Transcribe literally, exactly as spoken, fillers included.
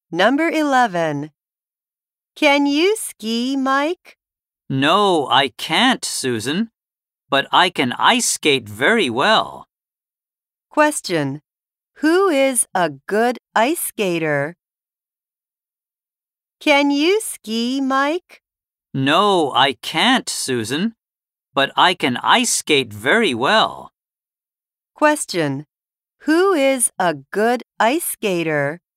Number eleven. Can you ski, Mike? No, I can't, Susan, but I can ice skate very well. Question. Who is a good ice skater? Can you ski, Mike? No, I can't, Susan, but I can ice skate very well. Question. Who is a good ice skater?